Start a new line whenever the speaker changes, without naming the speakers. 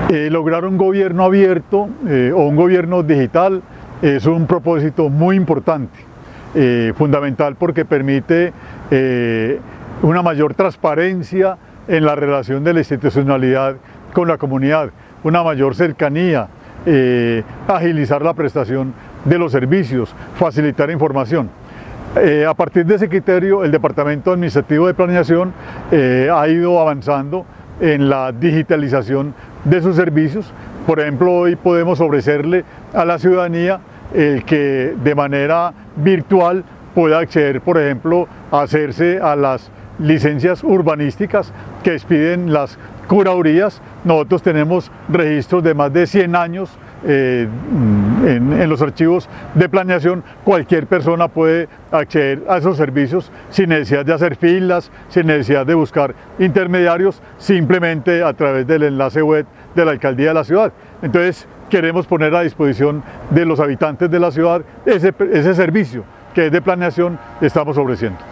Lograr un gobierno abierto o un gobierno digital es un propósito muy importante, fundamental porque permite una mayor transparencia en la relación de la institucionalidad con la comunidad, una mayor cercanía, agilizar la prestación de los servicios, facilitar información. A partir de ese criterio, el Departamento Administrativo de Planeación ha ido avanzando en la digitalización de sus servicios. Por ejemplo, hoy podemos ofrecerle a la ciudadanía el que de manera virtual pueda acceder, por ejemplo, a hacerse a las licencias urbanísticas que expiden las curadurías. Nosotros tenemos registros de más de 100 años en los archivos de planeación. Cualquier persona puede acceder a esos servicios sin necesidad de hacer filas, sin necesidad de buscar intermediarios, simplemente a través del enlace web de la alcaldía de la ciudad. Entonces queremos poner a disposición de los habitantes de la ciudad ese servicio que es de planeación estamos ofreciendo.